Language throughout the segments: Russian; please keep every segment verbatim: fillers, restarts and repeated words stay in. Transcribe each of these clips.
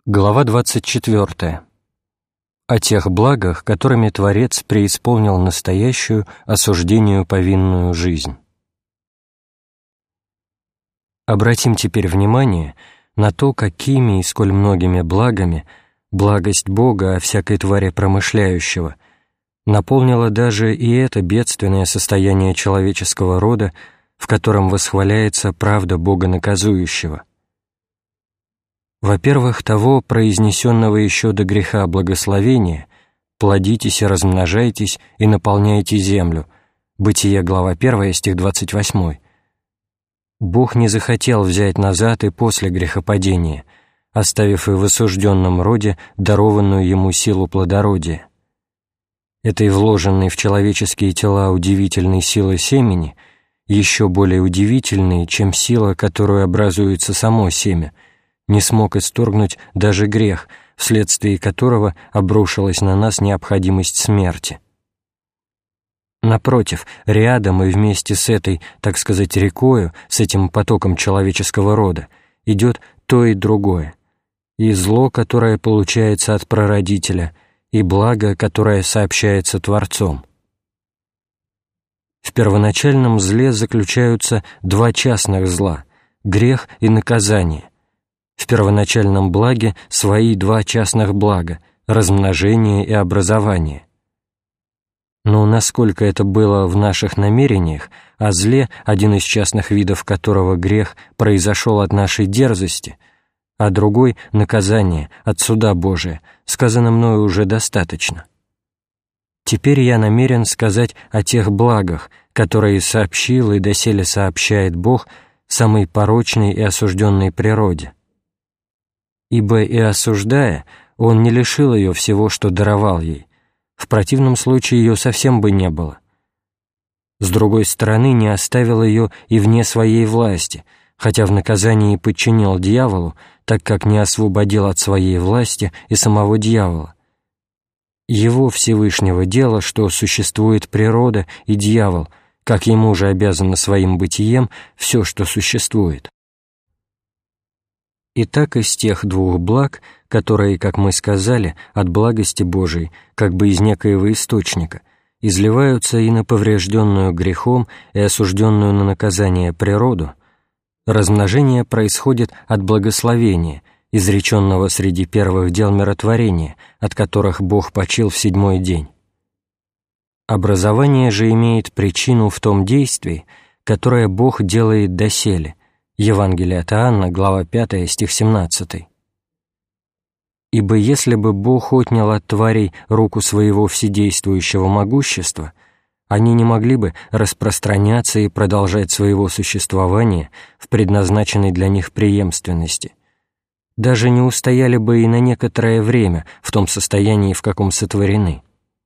Глава двадцать четвёртая. О тех благах, которыми Творец преисполнил настоящую, осуждению повинную жизнь. Обратим теперь внимание на то, какими и сколь многими благами благость Бога о всякой твари промышляющего наполнила даже и это бедственное состояние человеческого рода, в котором восхваляется правда Бога наказующего. Во-первых, того, произнесенного еще до греха благословения: «Плодитесь и размножайтесь, и наполняйте землю» Бытие, глава первая, стих двадцать восьмой. Бог не захотел взять назад и после грехопадения, оставив и в осужденном роде дарованную ему силу плодородия. Этой вложенной в человеческие тела удивительной силы семени, еще более удивительной, чем сила, которую образуется само семя, не смог исторгнуть даже грех, вследствие которого обрушилась на нас необходимость смерти. Напротив, рядом и вместе с этой, так сказать, рекою, с этим потоком человеческого рода, идет то и другое, и зло, которое получается от прародителя, и благо, которое сообщается Творцом. В первоначальном зле заключаются два частных зла — грех и наказание. В первоначальном благе свои два частных блага — размножение и образование. Но насколько это было в наших намерениях, о зле, один из частных видов которого грех произошел от нашей дерзости, а другой — наказание от суда Божия, сказано мною уже достаточно. Теперь я намерен сказать о тех благах, которые сообщил и доселе сообщает Бог самой порочной и осужденной природе. Ибо и осуждая, Он не лишил ее всего, что даровал ей. В противном случае ее совсем бы не было. С другой стороны, не оставил ее и вне своей власти, хотя в наказании подчинил дьяволу, так как не освободил от своей власти и самого дьявола. Его Всевышнего дело, что существует природа и дьявол, как ему же обязано своим бытием все, что существует. Итак, из тех двух благ, которые, как мы сказали, от благости Божией, как бы из некоего источника, изливаются и на поврежденную грехом и осужденную на наказание природу, размножение происходит от благословения, изреченного среди первых дел миротворения, от которых Бог почил в седьмой день. Образование же имеет причину в том действии, которое Бог делает доселе. Евангелие от Иоанна, глава пятая, стих семнадцатый. «Ибо если бы Бог отнял от тварей руку своего вседействующего могущества, они не могли бы распространяться и продолжать своего существования в предназначенной для них преемственности, даже не устояли бы и на некоторое время в том состоянии, в каком сотворены.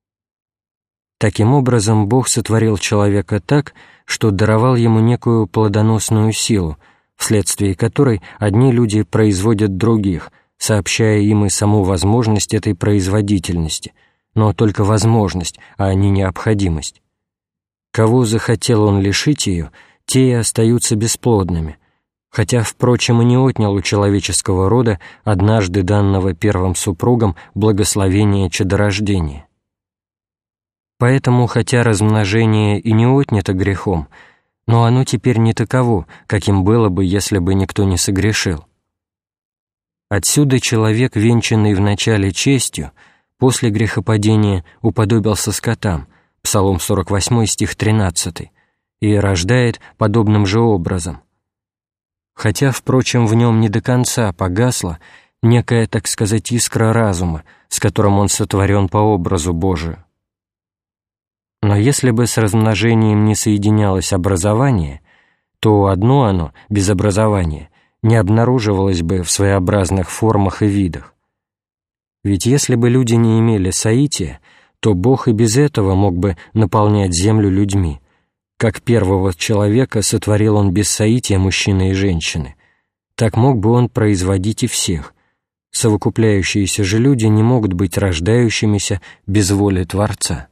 Таким образом, Бог сотворил человека так, что даровал ему некую плодоносную силу, вследствие которой одни люди производят других, сообщая им и саму возможность этой производительности, но только возможность, а не необходимость. Кого захотел он лишить ее, те и остаются бесплодными, хотя, впрочем, и не отнял у человеческого рода однажды данного первым супругам благословения чадорождения. Поэтому, хотя размножение и не отнято грехом, но оно теперь не таково, каким было бы, если бы никто не согрешил. Отсюда человек, венчанный вначале честью, после грехопадения уподобился скотам, Псалом сорок восьмой, стих тринадцатый, и рождает подобным же образом. Хотя, впрочем, в нем не до конца погасла некая, так сказать, искра разума, с которым он сотворен по образу Божию. Но если бы с размножением не соединялось образование, то одно оно, без образования, не обнаруживалось бы в своеобразных формах и видах. Ведь если бы люди не имели соития, то Бог и без этого мог бы наполнять землю людьми. Как первого человека сотворил Он без соития мужчины и женщины, так мог бы Он производить и всех. Совокупляющиеся же люди не могут быть рождающимися без воли Творца.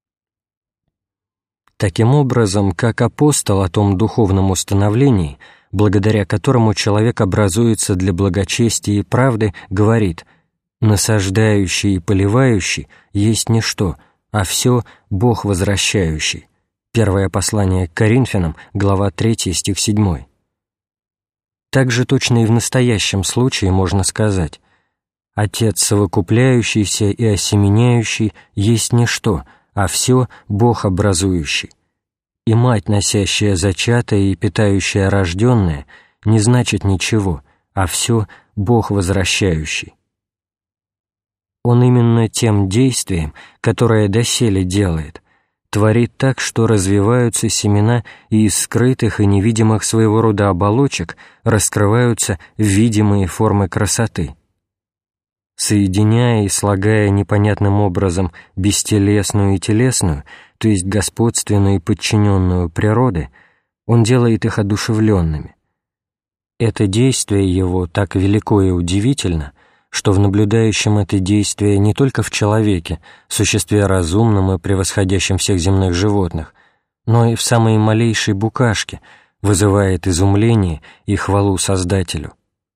Таким образом, как апостол о том духовном установлении благодаря которому человек образуется для благочестия и правды, говорит: «Насаждающий и поливающий есть ничто, а все Бог возвращающий». Первое послание к Коринфянам, глава третья, стих седьмой. Также точно и в настоящем случае можно сказать: «Отец совокупляющийся и осеменяющий есть ничто, а все Бог образующий. И мать, носящая зачатое и питающая рожденное, не значит ничего, а все Бог возвращающий». Он именно тем действием, которое доселе делает, творит так, что развиваются семена, и из скрытых и невидимых своего рода оболочек раскрываются видимые формы красоты. Соединяя и слагая непонятным образом бестелесную и телесную, то есть господственную и подчиненную природы, он делает их одушевленными. Это действие его так велико и удивительно, что в наблюдающем это действие не только в человеке, существе разумном и превосходящем всех земных животных, но и в самой малейшей букашке вызывает изумление и хвалу Создателю.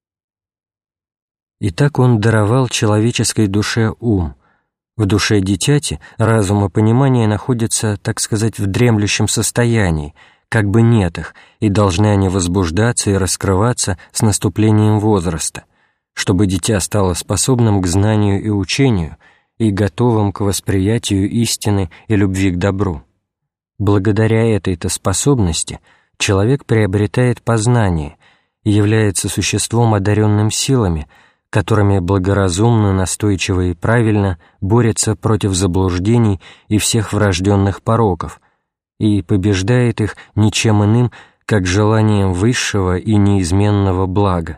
Итак, он даровал человеческой душе ум. В душе дитяти разум и понимание находятся, так сказать, в дремлющем состоянии, как бы нет их, и должны они возбуждаться и раскрываться с наступлением возраста, чтобы дитя стало способным к знанию и учению и готовым к восприятию истины и любви к добру. Благодаря этой-то способности человек приобретает познание и является существом, одаренным силами, которыми благоразумно, настойчиво и правильно борется против заблуждений и всех врожденных пороков и побеждает их ничем иным, как желанием высшего и неизменного блага.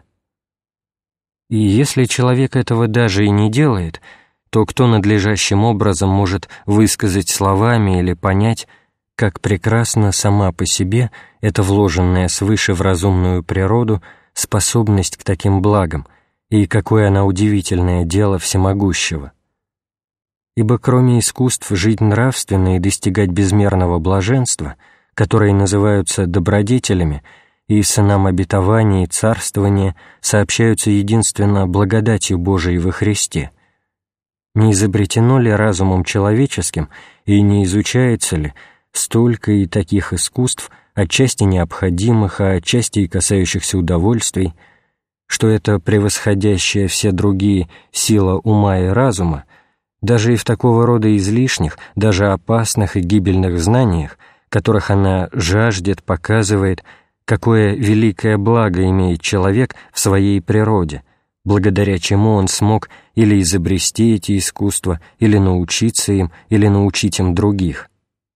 И если человек этого даже и не делает, то кто надлежащим образом может высказать словами или понять, как прекрасна сама по себе эта вложенная свыше в разумную природу способность к таким благам, и какое она удивительное дело всемогущего. Ибо кроме искусств жить нравственно и достигать безмерного блаженства, которые называются добродетелями, и сынам обетования и царствования сообщаются единственно благодатью Божией во Христе, не изобретено ли разумом человеческим и не изучается ли столько и таких искусств, отчасти необходимых, а отчасти и касающихся удовольствий, что это превосходящая все другие сила ума и разума, даже и в такого рода излишних, даже опасных и гибельных знаниях, которых она жаждет, показывает, какое великое благо имеет человек в своей природе, благодаря чему он смог или изобрести эти искусства, или научиться им, или научить им других.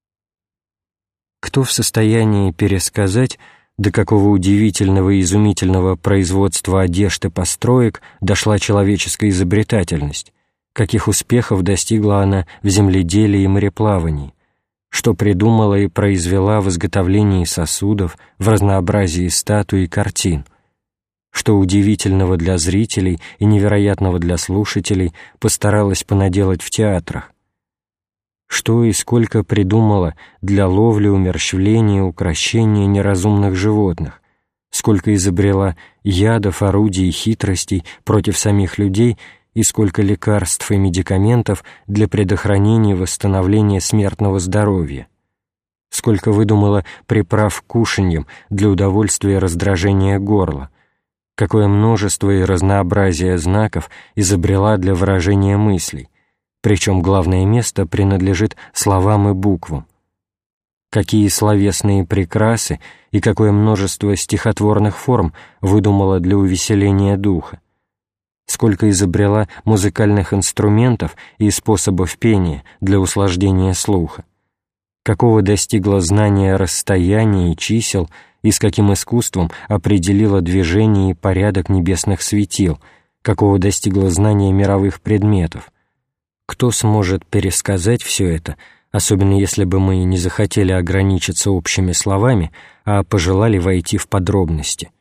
Кто в состоянии пересказать, до какого удивительного и изумительного производства одежд и построек дошла человеческая изобретательность, каких успехов достигла она в земледелии и мореплавании, что придумала и произвела в изготовлении сосудов, в разнообразии статуй и картин, что удивительного для зрителей и невероятного для слушателей постаралась понаделать в театрах, что и сколько придумала для ловли, умерщвления, укрощения неразумных животных, сколько изобрела ядов, орудий и хитростей против самих людей и сколько лекарств и медикаментов для предохранения и восстановления смертного здоровья, сколько выдумала приправ к кушаньям для удовольствия и раздражения горла, какое множество и разнообразие знаков изобрела для выражения мыслей, причем главное место принадлежит словам и буквам, какие словесные прикрасы и какое множество стихотворных форм выдумала для увеселения духа, сколько изобрела музыкальных инструментов и способов пения для услаждения слуха, какого достигла знания расстояния и чисел и с каким искусством определила движение и порядок небесных светил, какого достигла знания мировых предметов. Кто сможет пересказать все это, особенно если бы мы не захотели ограничиться общими словами, а пожелали войти в подробности?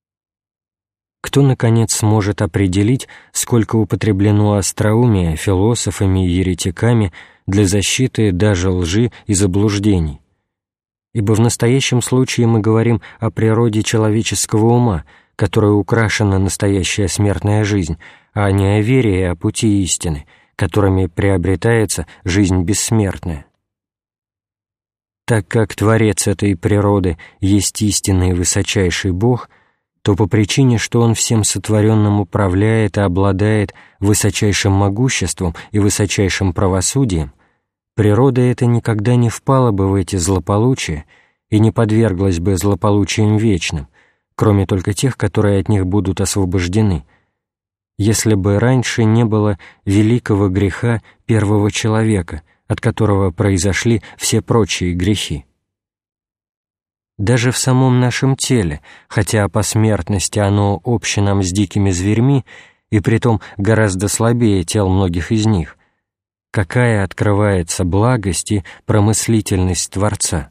Кто, наконец, сможет определить, сколько употреблено остроумия философами и еретиками для защиты даже лжи и заблуждений? Ибо в настоящем случае мы говорим о природе человеческого ума, которой украшена настоящая смертная жизнь, а не о вере и о пути истины, которыми приобретается жизнь бессмертная. Так как Творец этой природы есть истинный высочайший Бог, то по причине, что Он всем сотворенным управляет и обладает высочайшим могуществом и высочайшим правосудием, природа эта никогда не впала бы в эти злополучия и не подверглась бы злополучиям вечным, кроме только тех, которые от них будут освобождены, если бы раньше не было великого греха первого человека, от которого произошли все прочие грехи. Даже в самом нашем теле, хотя по смертности оно обще нам с дикими зверьми, и притом гораздо слабее тел многих из них, какая открывается благость и промыслительность Творца?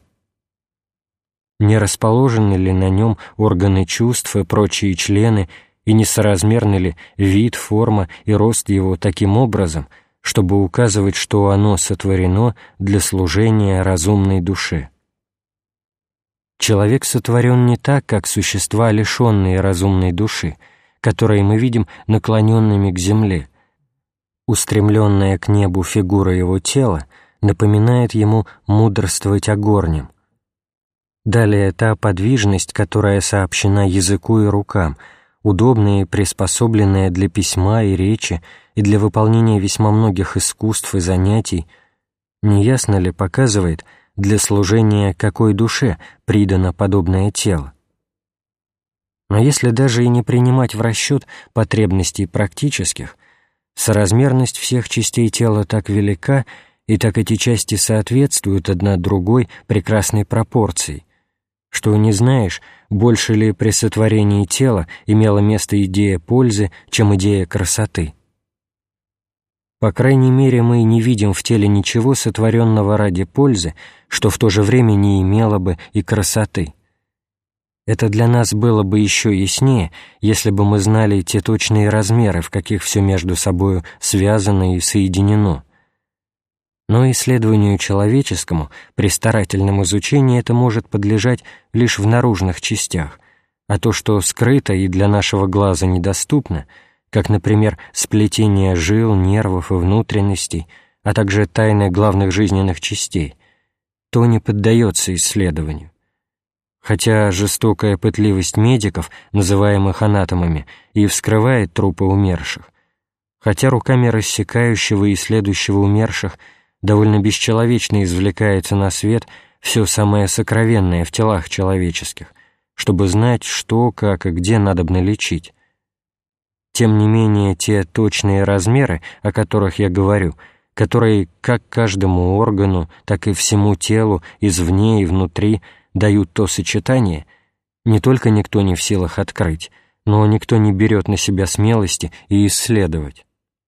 Не расположены ли на нем органы чувств и прочие члены, и несоразмерны ли вид, форма и рост его таким образом, чтобы указывать, что оно сотворено для служения разумной душе? Человек сотворен не так, как существа, лишенные разумной души, которые мы видим наклоненными к земле. Устремленная к небу фигура его тела напоминает ему мудрствовать о горнем. Далее та подвижность, которая сообщена языку и рукам, удобная и приспособленная для письма и речи и для выполнения весьма многих искусств и занятий, неясно ли показывает, для служения какой душе придано подобное тело? Но если даже и не принимать в расчет потребностей практических, соразмерность всех частей тела так велика, и так эти части соответствуют одна другой прекрасной пропорции, что не знаешь, больше ли при сотворении тела имела место идея пользы, чем идея красоты. По крайней мере, мы не видим в теле ничего сотворенного ради пользы, что в то же время не имело бы и красоты. Это для нас было бы еще яснее, если бы мы знали те точные размеры, в каких все между собою связано и соединено. Но исследованию человеческому при старательном изучении это может подлежать лишь в наружных частях, а то, что скрыто и для нашего глаза недоступно, как, например, сплетение жил, нервов и внутренностей, а также тайны главных жизненных частей, то не поддается исследованию. Хотя жестокая пытливость медиков, называемых анатомами, и вскрывает трупы умерших, хотя руками рассекающего и исследующего умерших довольно бесчеловечно извлекается на свет все самое сокровенное в телах человеческих, чтобы знать, что, как и где надобно лечить. Тем не менее, те точные размеры, о которых я говорю, которые как каждому органу, так и всему телу, извне и внутри, дают то сочетание, не только никто не в силах открыть, но никто не берет на себя смелости и исследовать.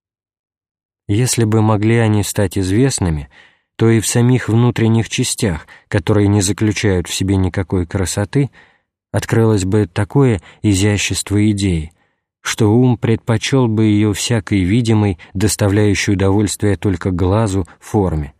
Если бы могли они стать известными, то и в самих внутренних частях, которые не заключают в себе никакой красоты, открылось бы такое изящество идеи, что ум предпочел бы ее всякой видимой, доставляющей удовольствие только глазу, форме.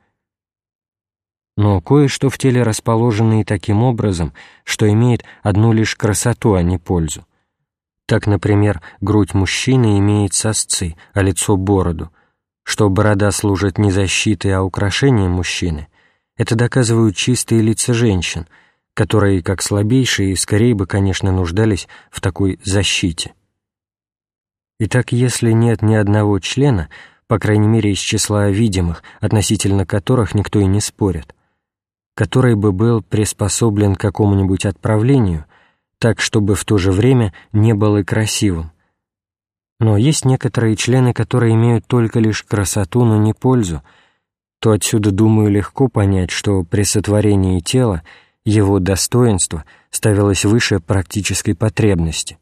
Но кое-что в теле расположено и таким образом, что имеет одну лишь красоту, а не пользу. Так, например, грудь мужчины имеет сосцы, а лицо — бороду. Что борода служит не защитой, а украшением мужчины, это доказывают чистые лица женщин, которые, как слабейшие, скорее бы, конечно, нуждались в такой защите. Итак, если нет ни одного члена, по крайней мере из числа видимых, относительно которых никто и не спорит, который бы был приспособлен к какому-нибудь отправлению, так, чтобы в то же время не был и красивым. Но есть некоторые члены, которые имеют только лишь красоту, но не пользу, то отсюда, думаю, легко понять, что при сотворении тела его достоинство ставилось выше практической потребности.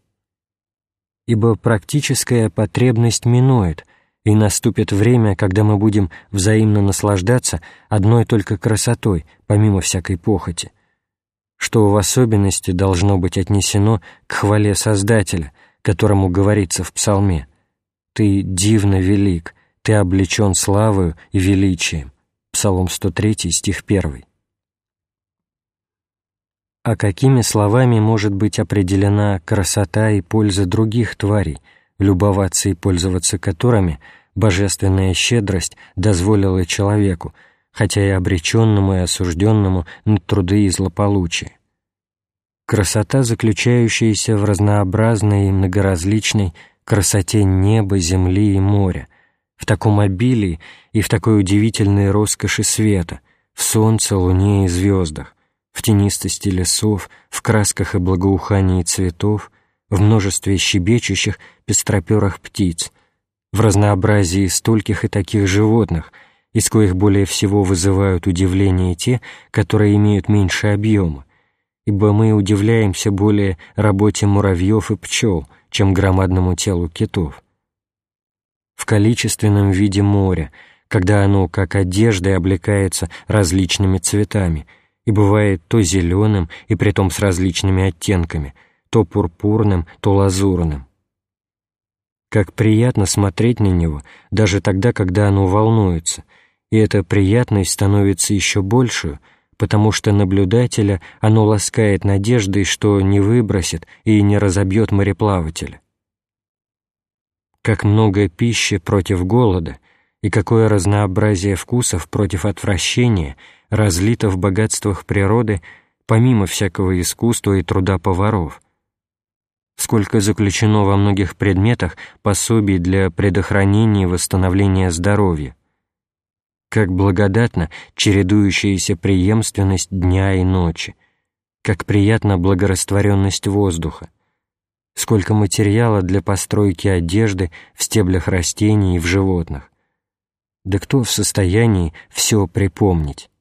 Ибо практическая потребность минует, и наступит время, когда мы будем взаимно наслаждаться одной только красотой, помимо всякой похоти, что в особенности должно быть отнесено к хвале Создателя, которому говорится в Псалме: «Ты дивно велик, ты облечен славою и величием». Псалом сто третий, стих первый. А какими словами может быть определена красота и польза других тварей, любоваться и пользоваться которыми божественная щедрость дозволила человеку, хотя и обреченному и осужденному на труды и злополучие? Красота, заключающаяся в разнообразной и многоразличной красоте неба, земли и моря, в таком обилии и в такой удивительной роскоши света, в солнце, луне и звездах, в тенистости лесов, в красках и благоухании цветов, в множестве щебечущих, пестроперых птиц, в разнообразии стольких и таких животных, из коих более всего вызывают удивление те, которые имеют меньше объема, ибо мы удивляемся более работе муравьев и пчел, чем громадному телу китов. В количественном виде моря, когда оно, как одеждой, облекается различными цветами, и бывает то зеленым, и притом с различными оттенками, то пурпурным, то лазурным. Как приятно смотреть на него, даже тогда, когда оно волнуется, и эта приятность становится еще большую, потому что наблюдателя оно ласкает надеждой, что не выбросит и не разобьет мореплавателя. Как много пищи против голода, и какое разнообразие вкусов против отвращения разлито в богатствах природы помимо всякого искусства и труда поваров. Сколько заключено во многих предметах пособий для предохранения и восстановления здоровья. Как благодатна чередующаяся преемственность дня и ночи, как приятна благорастворенность воздуха, сколько материала для постройки одежды в стеблях растений и в животных. Да кто в состоянии все припомнить?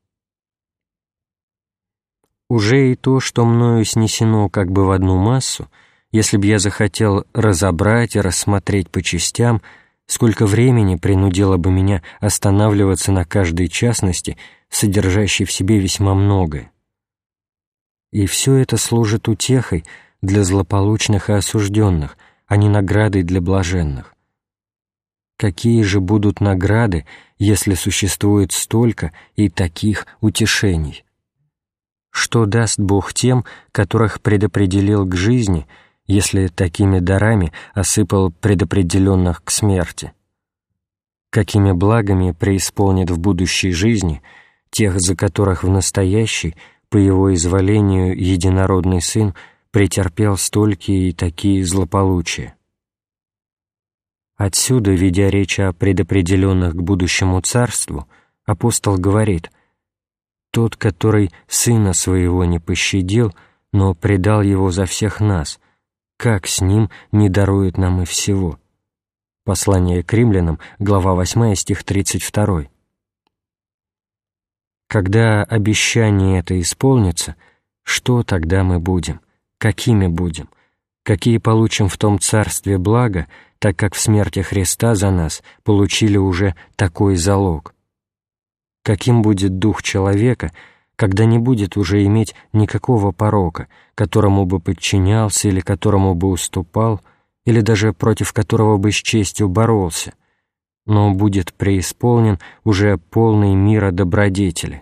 Уже и то, что мною снесено как бы в одну массу, если б я захотел разобрать и рассмотреть по частям, сколько времени принудило бы меня останавливаться на каждой частности, содержащей в себе весьма многое. И все это служит утехой для злополучных и осужденных, а не наградой для блаженных. Какие же будут награды, если существует столько и таких утешений? Что даст Бог тем, которых предопределил к жизни, если такими дарами осыпал предопределенных к смерти? Какими благами преисполнит в будущей жизни тех, за которых в настоящей, по его изволению, единородный Сын претерпел столькие и такие злополучия? Отсюда, ведя речь о предопределенных к будущему царству, апостол говорит: «Тот, который Сына Своего не пощадил, но предал Его за всех нас, как с Ним не дарует нам и всего?» Послание к римлянам, глава восьмая, стих тридцать два. Когда обещание это исполнится, что тогда мы будем? Какими будем? Какие получим в том царстве блага, так как в смерти Христа за нас получили уже такой залог? Каким будет дух человека, когда не будет уже иметь никакого порока, которому бы подчинялся или которому бы уступал, или даже против которого бы с честью боролся, но будет преисполнен уже полный мира добродетели?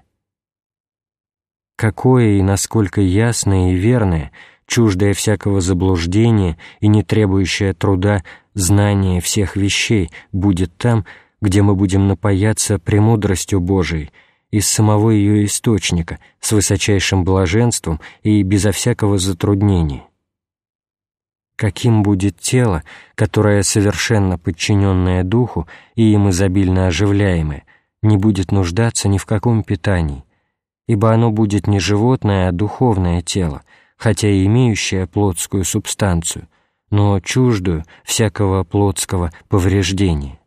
Какое и насколько ясное и верное, чуждое всякого заблуждения и не требующее труда знание всех вещей будет там, где мы будем напояться премудростью Божией из самого ее источника с высочайшим блаженством и безо всякого затруднения. Каким будет тело, которое, совершенно подчиненное Духу и им изобильно оживляемое, не будет нуждаться ни в каком питании, ибо оно будет не животное, а духовное тело, хотя и имеющее плотскую субстанцию, но чуждую всякого плотского повреждения.